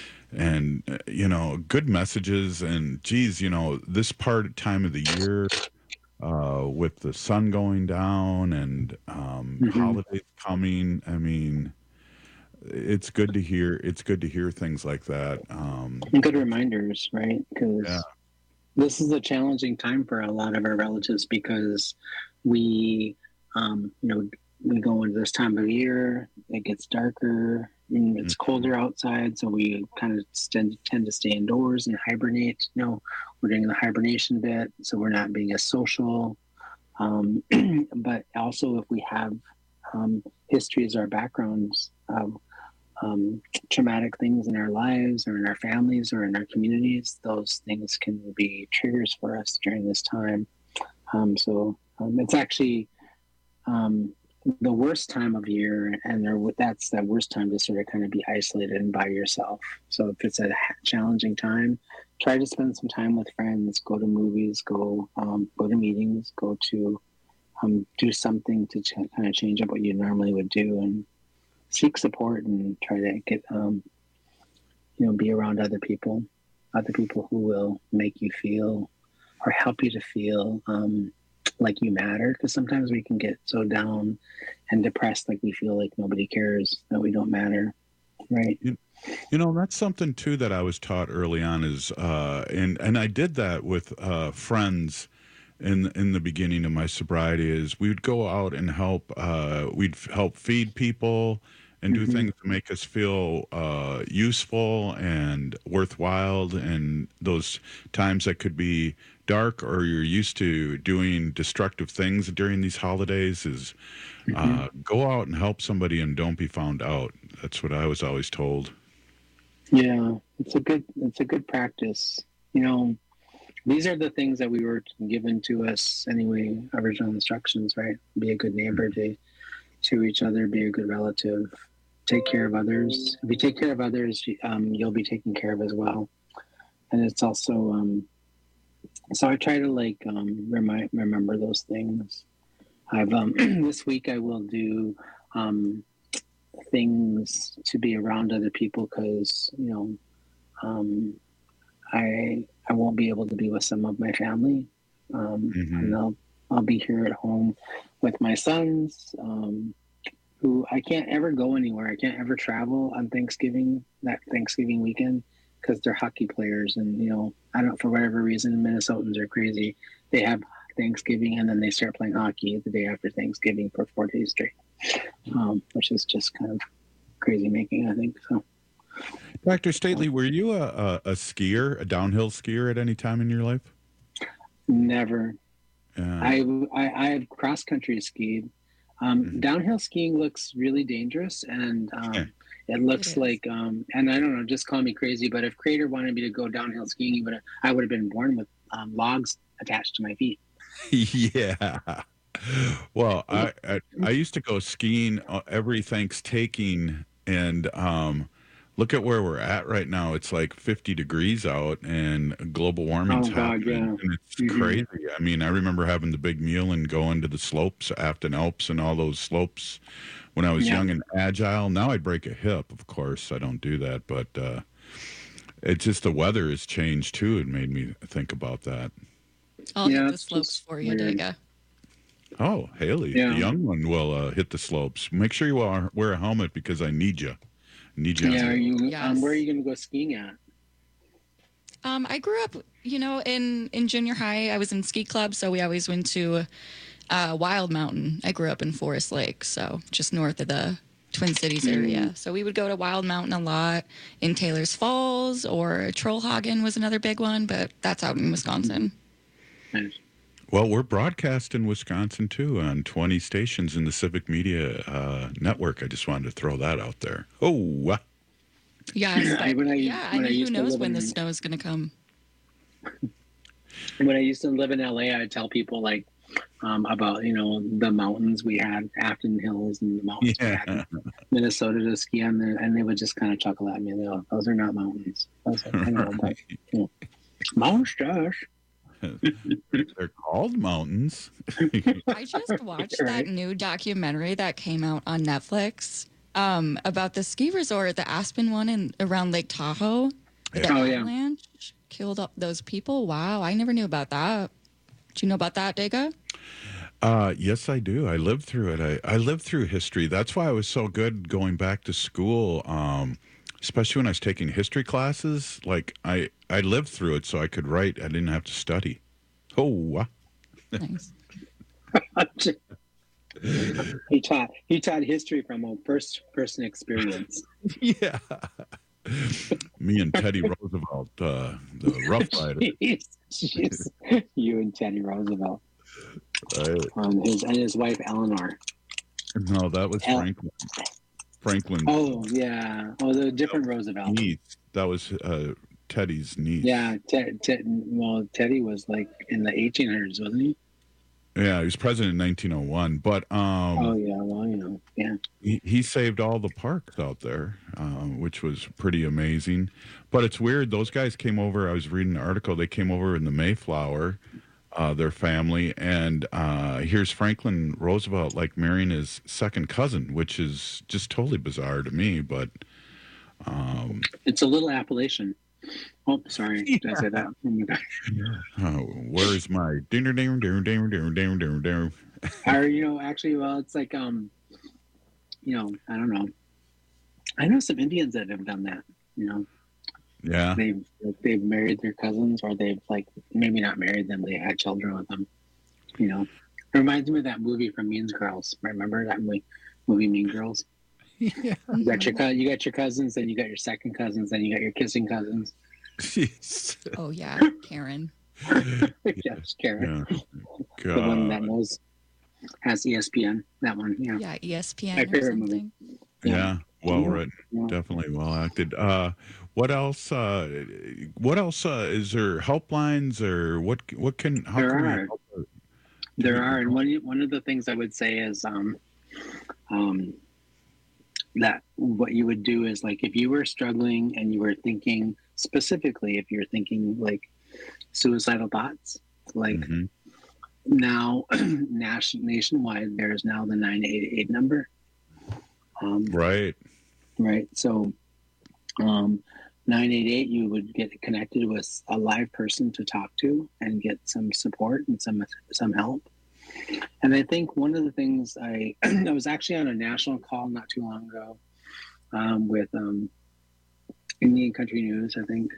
good messages. And geez, this time of the year, with the sun going down and holidays coming, I mean, it's good to hear things like that. Good reminders, right? Because this is a challenging time for a lot of our relatives, because we go into this time of year, it gets darker, and it's colder outside, so we kind of tend to stay indoors and hibernate. We're doing the hibernation bit, so we're not being as social. But also, if we have histories or backgrounds of traumatic things in our lives or in our families or in our communities, those things can be triggers for us during this time. So it's actually the worst time of year, and that's the worst time to sort of kind of be isolated and by yourself. So if it's a challenging time, try to spend some time with friends, go to movies, go to meetings, go to do something to kind of change up what you normally would do, and seek support and try to get, be around other people who will make you feel or help you to feel like you matter. Because sometimes we can get so down and depressed, like we feel like nobody cares, that we don't matter. Right. That's something too that I was taught early on is, and I did that with friends in the beginning of my sobriety, is we would go out and help, we'd help feed people and do things to make us feel useful and worthwhile. And those times that could be dark, or you're used to doing destructive things during these holidays, is go out and help somebody and don't be found out. That's what I was always told. Yeah, it's a good practice. These are the things that we were given to us anyway, original instructions, right? Be a good neighbor to each other, be a good relative, take care of others. If you take care of others, you'll be taken care of as well. And it's also, so I try to remember those things. I've this week I will do things to be around other people, because I won't be able to be with some of my family, and I'll be here at home with my sons, who I can't ever go anywhere. I can't ever travel on Thanksgiving weekend, because they're hockey players, and I don't, for whatever reason, Minnesotans are crazy. They have Thanksgiving and then they start playing hockey the day after Thanksgiving for 4 days straight, which is just kind of crazy making, I think. So, Dr. Stately, were you a skier, a downhill skier at any time in your life? Never. I have cross country skied. Downhill skiing looks really dangerous, and it looks like, and I don't know, just call me crazy, but if Crater wanted me to go downhill skiing, I would have been born with logs attached to my feet. Yeah. Well, I used to go skiing every Thanksgiving, and look at where we're at right now. It's like 50 degrees out, and global warming's happening, and it's crazy. I mean, I remember having the big meal and going to the slopes, Afton Alps and all those slopes when I was young and agile. Now I'd break a hip, of course. I don't do that, but it's just the weather has changed too. It made me think about that. I'll hit the slopes for you, Dega. Oh, Haley, the young one will hit the slopes. Make sure you wear a helmet, because I need you. Yeah, where are you going to go skiing at? I grew up, in junior high. I was in ski club, so we always went to Wild Mountain. I grew up in Forest Lake, so just north of the Twin Cities area. So we would go to Wild Mountain a lot, in Taylor's Falls, or Trollhagen was another big one, but that's out in Wisconsin. Well, we're broadcast in Wisconsin, too, on 20 stations in the Civic Media Network. I just wanted to throw that out there. Oh, Yes, but, When I who used to knows live when in- the snow is going to come? When I used to live in LA, I'd tell people like about the mountains we had, Afton Hills, and the mountains we had in Minnesota to ski on there, and they would just kind of chuckle at me. They go, "Those are not mountains." I was like, "I know, but mountains, Josh." They're called mountains. I just watched that new documentary that came out on Netflix about the ski resort, the Aspen one around Lake Tahoe. The avalanche killed up those people. Wow, I never knew about that. Do you know about that, Dega? Yes, I do. I lived through it. I lived through history. That's why I was so good going back to school, especially when I was taking history classes. Like, I lived through it so I could write. I didn't have to study. Oh, nice. He taught history from a first-person experience. Yeah. Me and Teddy Roosevelt, the Rough Rider. Jeez. You and Teddy Roosevelt. His wife Eleanor. No, that was Franklin. Franklin. Oh yeah. Oh, the different Roosevelt. Niece. That was Teddy's niece. Yeah. Teddy was like in the 1800s, wasn't he? Yeah, he was president in 1901. But oh yeah, well, yeah. He saved all the parks out there, which was pretty amazing. But it's weird. Those guys came over. I was reading an article. They came over in the Mayflower, their family, and here's Franklin Roosevelt like marrying his second cousin, which is just totally bizarre to me. But it's a little Appalachian. Oh, sorry. Did I say that? Oh my gosh. Where's my dinner? Or actually, well, it's like I don't know. I know some Indians that have done that. Yeah. They've married their cousins, or they've like maybe not married them. They had children with them. It reminds me of that movie from Mean Girls. Remember that movie Mean Girls? Yeah. You got your cousins, then you got your second cousins, then you got your kissing cousins. Jeez. Oh yeah, Karen. Yes, Karen. Yeah. The one that has ESPN. That one. Yeah. Yeah, ESPN. My or favorite something. movie. Yeah. Well written. Yeah. Definitely well acted. What else? What else is there? Helplines or what? There are, and one of the things I would say is that what you would do is like if you were struggling and you were thinking specifically, if you're thinking like suicidal thoughts, like now nationwide there is now the 988 number. Right. So 988, you would get connected with a live person to talk to and get some support and some help. And I think one of the things I was actually on a national call not too long ago with Indian Country News, I think,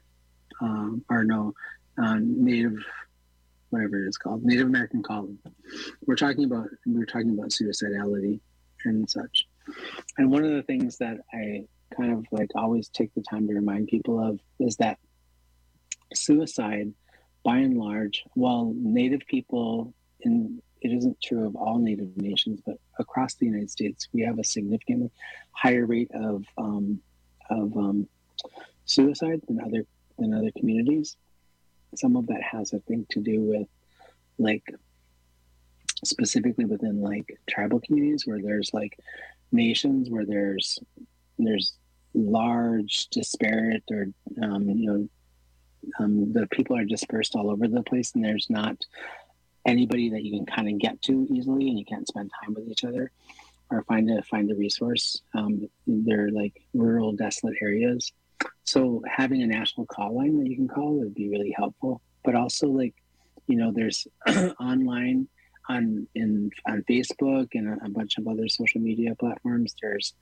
Native, whatever it is called, Native American Calling. We were talking about suicidality and such. And one of the things that I kind of like always take the time to remind people of is that suicide, by and large, while Native people it isn't true of all Native nations, but across the United States, we have a significantly higher rate of suicide than other communities. Some of that has, I think, to do with like specifically within like tribal communities where there's like nations where there's large disparate or the people are dispersed all over the place, and there's not anybody that you can kind of get to easily, and you can't spend time with each other or find a resource. They're like rural, desolate areas. So having a national call line that you can call would be really helpful. But also like, there's online on Facebook and a bunch of other social media platforms. There's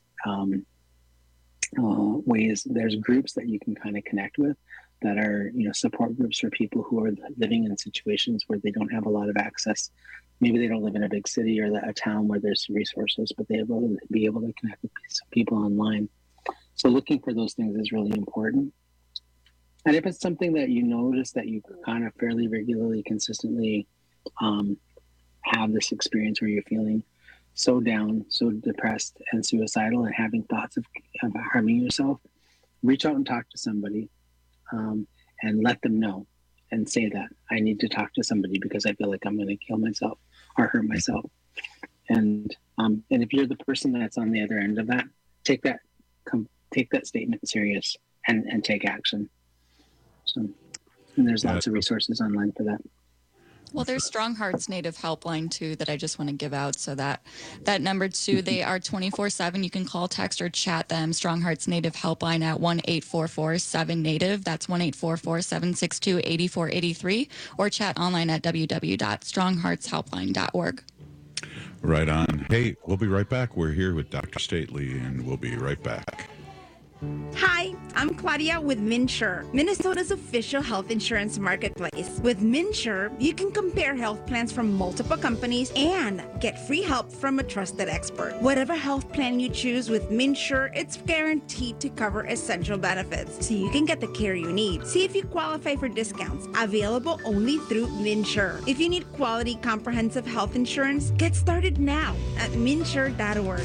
there's groups that you can kind of connect with that are, support groups for people who are living in situations where they don't have a lot of access. Maybe they don't live in a big city or a town where there's resources, but they will be able to connect with people online. So looking for those things is really important. And if it's something that you notice that you kind of fairly regularly, consistently have this experience where you're feeling so down, so depressed and suicidal and having thoughts of harming yourself, reach out and talk to somebody, and let them know and say that I need to talk to somebody because I feel like I'm going to kill myself or hurt myself. And if you're the person that's on the other end of that, take that statement serious and take action. So, and there's lots of resources online for that. Well, there's Strong Hearts Native Helpline, too, that I just want to give out. So that number, too, they are 24/7. You can call, text, or chat them. Strong Hearts Native Helpline at 1-844-7-NATIVE. That's 1-844-762-8483. Or chat online at www.strongheartshelpline.org. Right on. Hey, we'll be right back. We're here with Dr. Stately, and we'll be right back. Hi, I'm Claudia with MNsure, Minnesota's official health insurance marketplace. With MNsure, you can compare health plans from multiple companies and get free help from a trusted expert. Whatever health plan you choose with MNsure, it's guaranteed to cover essential benefits, so you can get the care you need. See if you qualify for discounts, available only through MNsure. If you need quality, comprehensive health insurance, get started now at MNsure.org.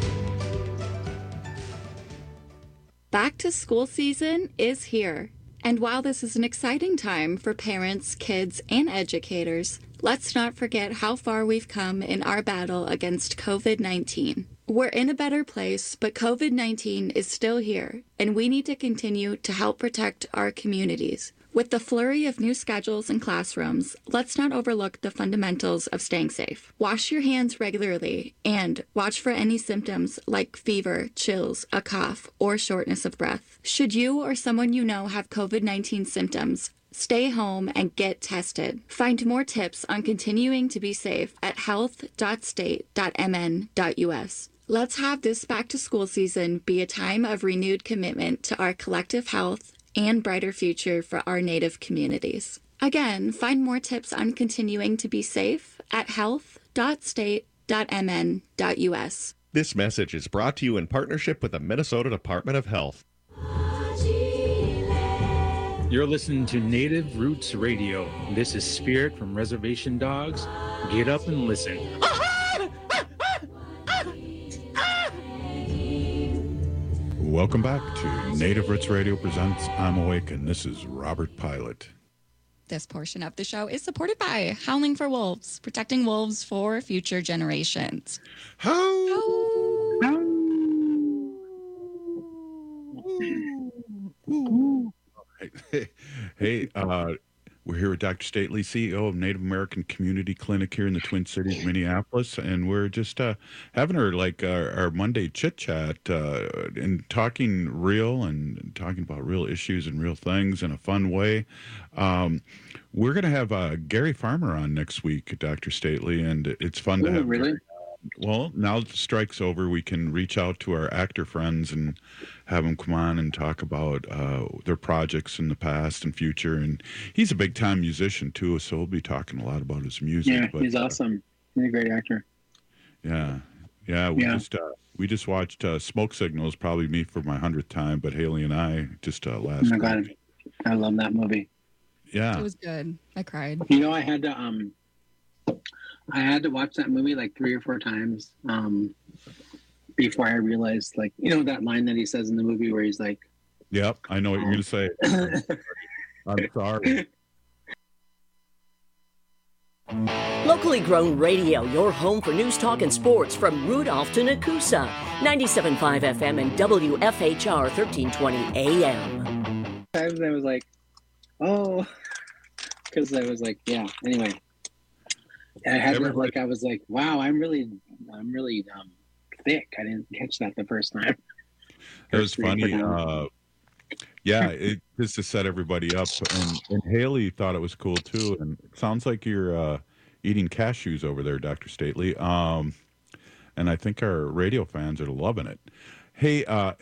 Back to school season is here. And while this is an exciting time for parents, kids, and educators, let's not forget how far we've come in our battle against COVID-19. We're in a better place, but COVID-19 is still here, and we need to continue to help protect our communities. With the flurry of new schedules and classrooms, let's not overlook the fundamentals of staying safe. Wash your hands regularly and watch for any symptoms like fever, chills, a cough, or shortness of breath. Should you or someone you know have COVID-19 symptoms, stay home and get tested. Find more tips on continuing to be safe at health.state.mn.us. Let's have this back-to-school season be a time of renewed commitment to our collective health and brighter future for our Native communities. Again, find more tips on continuing to be safe at health.state.mn.us. This message is brought to you in partnership with the Minnesota Department of Health. You're listening to Native Roots Radio. This is Spirit from Reservation Dogs. Get up and listen. Welcome back to Native Roots Radio presents I'm Awake, and this is Robert Pilot. This portion of the show is supported by Howling for Wolves, protecting wolves for future generations. Hey, we're here with Dr. Stately, CEO of Native American Community Clinic here in the Twin Cities, Minneapolis, and we're just having our Monday chit-chat and talking about real issues and real things in a fun way. We're going to have Gary Farmer on next week, Dr. Stately, and it's fun to have. Really? Well, now that the strike's over, we can reach out to our actor friends and have them come on and talk about their projects in the past and future. And he's a big-time musician, too, so we'll be talking a lot about his music. Yeah, but, he's awesome. He's a great actor. Yeah. We just watched Smoke Signals, probably me for my 100th time, but Haley and I just last Oh, my God. I love that movie. Yeah. It was good. I cried. You know, I had to watch that movie like 3 or 4 times before I realized, like, you know, that line that he says in the movie where he's like, "Yep, I know what you're going to say." I'm sorry. Locally grown radio, your home for news, talk, and sports from Rudolph to Nakusa. 97.5 FM and WFHR 1320 AM. I was like, oh, because I was like, yeah, anyway. I had I was like, wow, I'm really thick. I didn't catch that the first time. It was funny. Just to set everybody up, and Haley thought it was cool too. And it sounds like you're eating cashews over there, Dr. Stately. And I think our radio fans are loving it. Hey,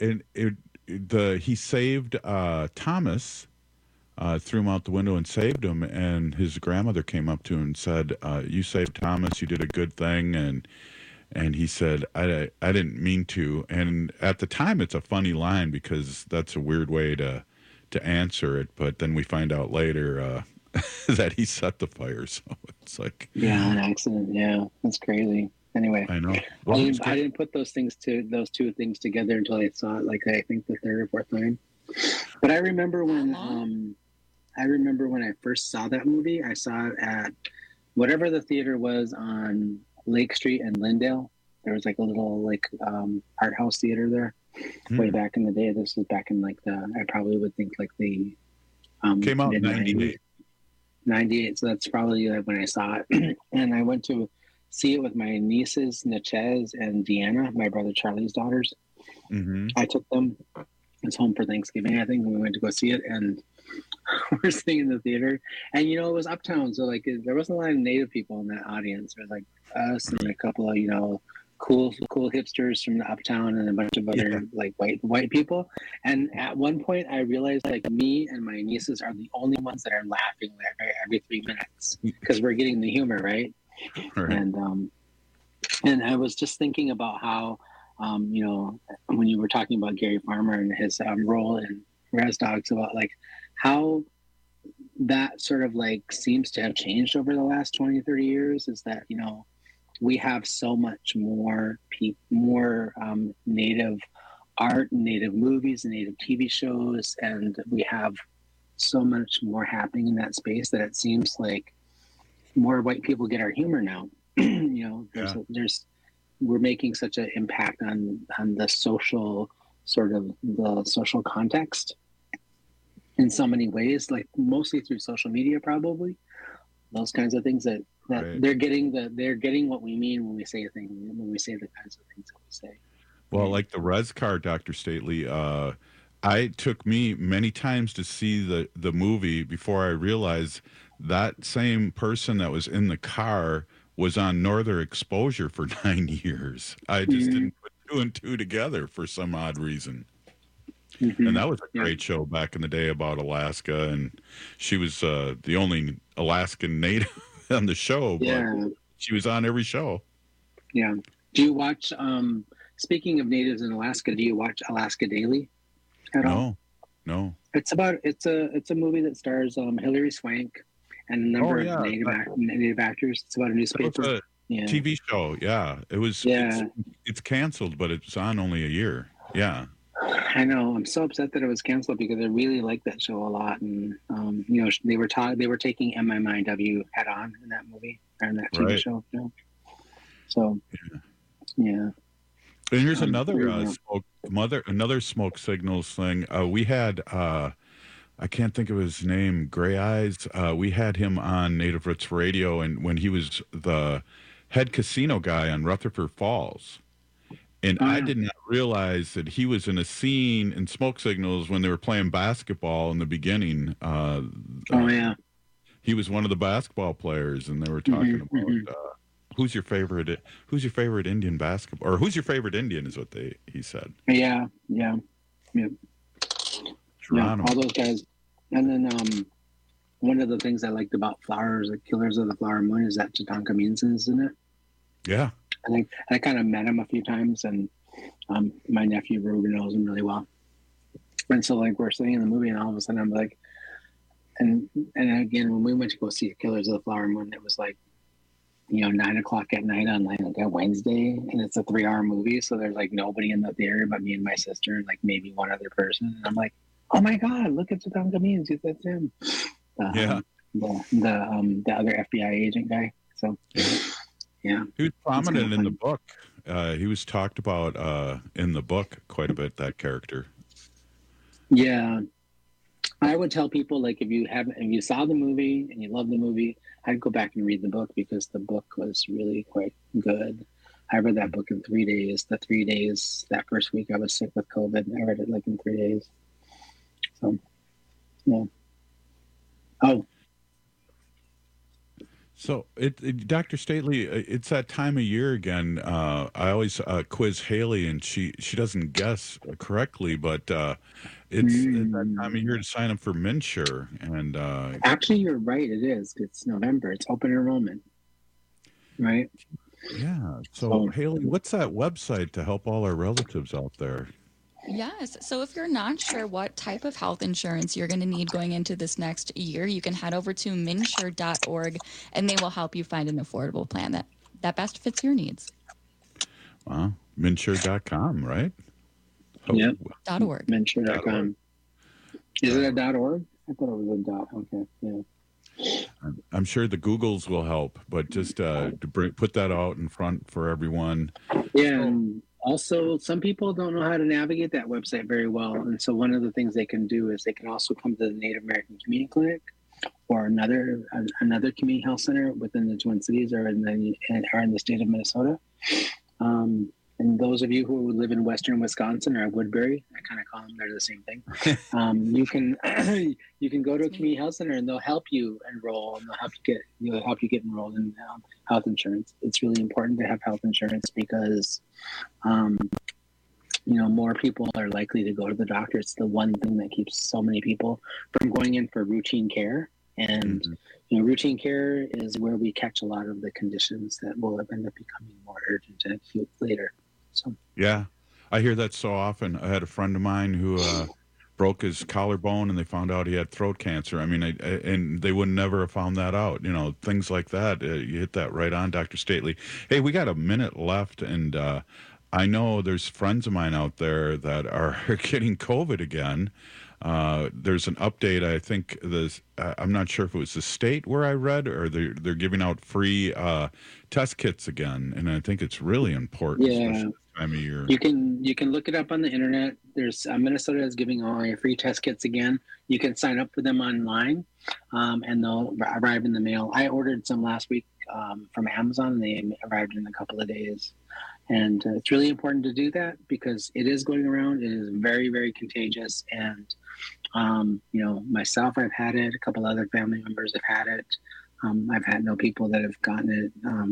he saved Thomas. Threw him out the window and saved him, and his grandmother came up to him and said, "You saved Thomas. You did a good thing." And he said, "I didn't mean to." And at the time, it's a funny line because that's a weird way to answer it. But then we find out later that he set the fire. So it's like, an accident. Yeah, that's crazy. Anyway, I know. Well, I didn't put those two things together until I saw it. Like I think the 3rd or 4th time. But I remember when I first saw that movie. I saw it at whatever the theater was on Lake Street in Lindale. There was like a little art house theater there way back in the day. This was back in I probably would think the came out in 98. 98, so that's probably when I saw it. And I went to see it with my nieces, Natchez and Deanna, my brother Charlie's daughters. Mm-hmm. I took them. I was home for Thanksgiving, I think, and we went to go see it. And we're sitting in the theater. And, it was uptown, so, there wasn't a lot of Native people in that audience. There was, us and a couple of, cool hipsters from the uptown and a bunch of other white people. And at one point I realized me and my nieces are the only ones that are laughing every 3 minutes because we're getting the humor, right? And I was just thinking about how when you were talking about Gary Farmer and his role in Res Dogs, about how that sort of seems to have changed over the last 20, 30 years, is that we have so much more Native art, Native movies, and Native TV shows, and we have so much more happening in that space that it seems like more white people get our humor now. We're making such an impact on the social the social context in so many ways, mostly through social media, probably those kinds of things that right. they're getting what we mean when we say the kinds of things that we say. Well, like the Res car, Dr. Stately, it took me many times to see the movie before I realized that same person that was in the car was on Northern Exposure for 9 years. I just didn't put two and two together for some odd reason. Mm-hmm. And that was a great show back in the day about Alaska, and she was the only Alaskan native on the show, but she was on every show. Yeah. Do you watch, speaking of natives in Alaska, do you watch Alaska Daily at all? No. It's a movie that stars Hilary Swank and a number of native actors. It's about a newspaper. TV show, yeah. It was. Yeah. It's canceled, but it's on only a year. Yeah. I know. I'm so upset that it was canceled because I really liked that show a lot, and they were taking MMIW head on in that movie or in that TV show. So, yeah. And here's another smoke signals thing. We had I can't think of his name, Gray Eyes. We had him on Native Roots Radio, and when he was the head casino guy on Rutherford Falls. And I did not realize that he was in a scene in Smoke Signals when they were playing basketball in the beginning. He was one of the basketball players, and they were talking about who's your favorite Indian basketball, or who's your favorite Indian is what he said. Yeah, all those guys. And then one of the things I liked about Flowers, like Killers of the Flower Moon, is that Tatanka Means is in it. Yeah. I kind of met him a few times, and my nephew Ruben knows him really well. And so, we're sitting in the movie, and all of a sudden, I'm like, and again, when we went to go see Killers of the Flower Moon, it was 9:00 at night on a Wednesday, and it's a 3-hour movie, so there's nobody in the theater but me and my sister, and maybe one other person. And I'm like, oh my God, look at Tatanka Means, that's him. The other FBI agent guy. So. Yeah. He was prominent in the book. He was talked about in the book quite a bit, that character. Yeah. I would tell people, if you saw the movie and you love the movie, I'd go back and read the book, because the book was really quite good. I read that book in 3 days. The 3 days, that first week I was sick with COVID, I read it in 3 days. So, yeah. Oh. So, Dr. Stately, it's that time of year again. I always quiz Haley, and she doesn't guess correctly, but it's that time of year to sign up for MNsure. And actually, you're right. It is. It's November. It's open enrollment, right? Yeah. So, Haley, what's that website to help all our relatives out there? Yes. So if you're not sure what type of health insurance you're going to need going into this next year, you can head over to MNsure.org, and they will help you find an affordable plan that best fits your needs. Wow. MNsure.com, right? Yeah. .org. MNsure.com. Is it a .org? I thought it was a dot. Okay, yeah. I'm sure the Googles will help, but just put that out in front for everyone. Yeah, and also some people don't know how to navigate that website very well, and so one of the things they can do is they can also come to the Native American Community Clinic or another community health center within the Twin Cities or in the state of Minnesota. And those of you who live in Western Wisconsin or Woodbury, I kind of call them, they're the same thing. You can go to a community health center and they'll help you enroll and they'll help you get enrolled in health insurance. It's really important to have health insurance because, more people are likely to go to the doctor. It's the one thing that keeps so many people from going in for routine care. And routine care is where we catch a lot of the conditions that will end up becoming more urgent and acute later. So yeah, I hear that so often. I had a friend of mine who broke his collarbone, and they found out he had throat cancer. I mean, and they would never have found that out. Things like that. You hit that right on, Dr. Stately. Hey, we got a minute left, and I know there's friends of mine out there that are getting COVID again. There's an update. I think I'm not sure if it was the state where I read, or they're giving out free test kits again, and I think it's really important. Yeah, especially this time of year. You can look it up on the internet. There's Minnesota is giving away free test kits again. You can sign up for them online, and they'll arrive in the mail. I ordered some last week from Amazon, and they arrived in a couple of days. And it's really important to do that because it is going around. It is very, very contagious. And, myself, I've had it. A couple other family members have had it. I've had no people that have gotten it.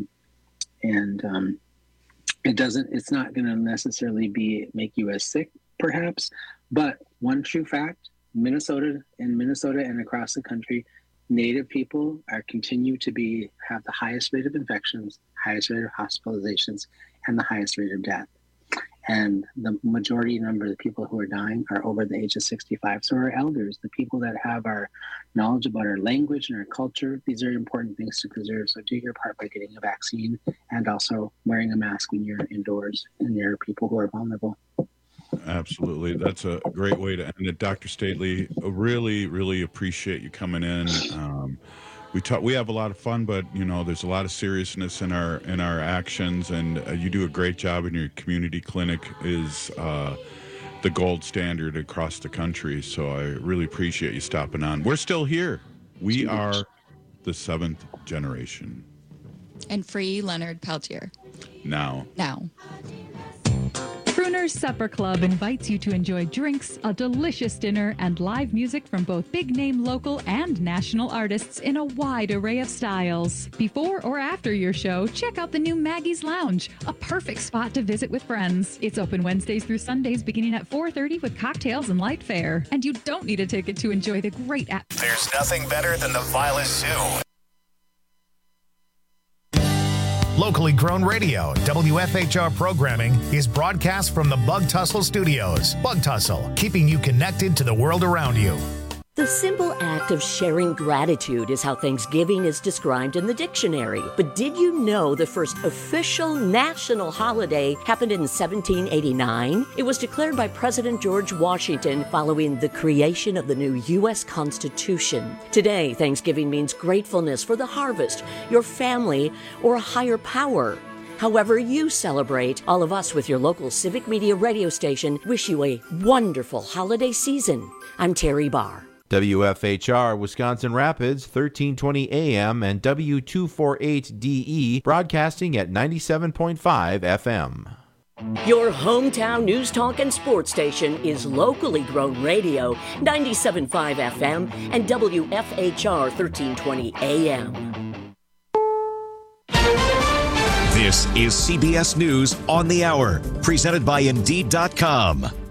It's not going to necessarily make you as sick, perhaps. But one true fact, Minnesota and across the country, Native people continue to have the highest rate of infections, highest rate of hospitalizations, and the highest rate of death. And the majority number of the people who are dying are over the age of 65. So our elders, the people that have our knowledge about our language and our culture, these are important things to preserve. So do your part by getting a vaccine and also wearing a mask when you're indoors and there are people who are vulnerable. Absolutely. That's a great way to end it. Dr. Stately, really, really appreciate you coming in. We have a lot of fun, but there's a lot of seriousness in our actions, and you do a great job. And your community clinic is the gold standard across the country. So I really appreciate you stopping on. We're still here. We are the seventh generation. And free Leonard Peltier. Now. Crooner's Supper Club invites you to enjoy drinks, a delicious dinner, and live music from both big-name local and national artists in a wide array of styles. Before or after your show, check out the new Maggie's Lounge, a perfect spot to visit with friends. It's open Wednesdays through Sundays beginning at 4:30 with cocktails and light fare. And you don't need a ticket to enjoy the great atmosphere. There's nothing better than the Violet Zoo. Locally grown radio, WFHR programming is broadcast from the Bug Tussle Studios. Bug Tussle, keeping you connected to the world around you. The simple act of sharing gratitude is how Thanksgiving is described in the dictionary. But did you know the first official national holiday happened in 1789? It was declared by President George Washington following the creation of the new U.S. Constitution. Today, Thanksgiving means gratefulness for the harvest, your family, or a higher power. However you celebrate, all of us with your local Civic Media radio station wish you a wonderful holiday season. I'm Terry Barr. WFHR Wisconsin Rapids, 1320 AM and W248DE, broadcasting at 97.5 FM. Your hometown news, talk, and sports station is locally grown radio, 97.5 FM and WFHR 1320 AM. This is CBS News on the Hour, presented by Indeed.com.